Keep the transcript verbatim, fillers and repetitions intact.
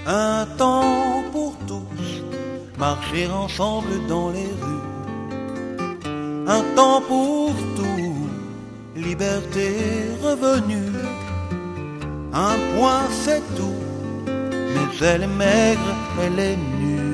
Un temps pour tous, marcher ensemble dans les rues. Un temps pour tout, liberté revenue. Un point c'est tout, mais elle est maigre, elle est nue.